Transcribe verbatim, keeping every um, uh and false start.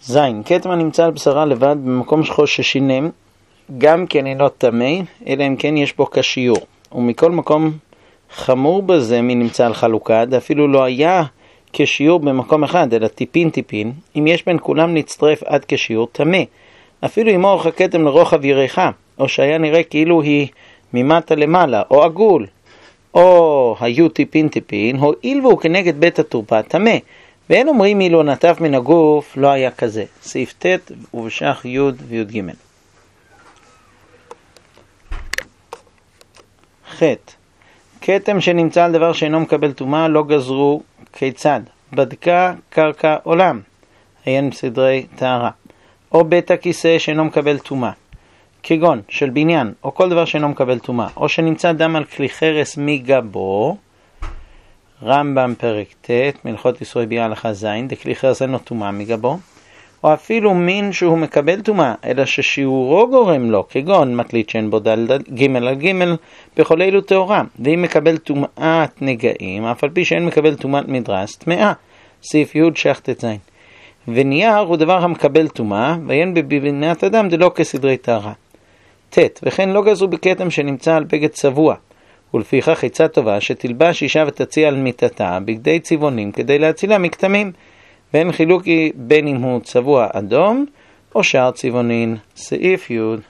זין, כתם הנמצא על בשרה לבד במקום שחור ששינם, גם כן אינו טמא, אלא אם כן יש בו כשיור. ומכל מקום חמור בזה מי נמצא על חלוקה, אפילו לא היה כשיור במקום אחד, אלא טיפין טיפין, אם יש בין כולם נצטרף עד כשיור טמא. אפילו אם אורך הכתם לרוחב ירחה, או שהיה נראה כאילו היא ממטה למעלה, או עגול, או היו טיפין טיפין, הועיל והוא כנגד בית התורפה טמא. ואין אומרים אילו נטף מן הגוף, לא היה כזה. סעיף ט' ובשח י' וי' ג'. ח' כתם שנמצא על דבר שאינו מקבל טומאה לא גזרו. כיצד? בדקה קרקע עולם, עיין בסדרי טהרה. או בית הכיסא שאינו מקבל טומאה, כגון של בניין, או כל דבר שאינו מקבל טומאה. או שנמצא דם על כלי חרס מגבו, רמב"ם פרק ט' מלכות איסורי ביאה הלכה ז', דכלי חרס אינו טומאה מגבו. או אפילו מין שהוא מקבל טומאה, אלא ששיעורו גורם לו, כגון מקליט שאין בו דל ג' על ג' בכל אלו טהורה. ואם מקבל טומאת נגעים, אף על פי שאין מקבל טומאת מדרס, טמאה. סעיף י' שח ט' ז'. ונייר הוא דבר המקבל טומאה, ואין בבנת אדם דלא כסדרי טהרה. ט' וכן לא גזרו בכתם שנמצא על בגד צבוע, ולפיכך עצה טובה שתלבש אישה ותציע על מיטתה בגדי צבעונים כדי להצילה מכתמים, ואין חילוק בין אם הוא צבוע אדום או שער צבעונין. סעיף י'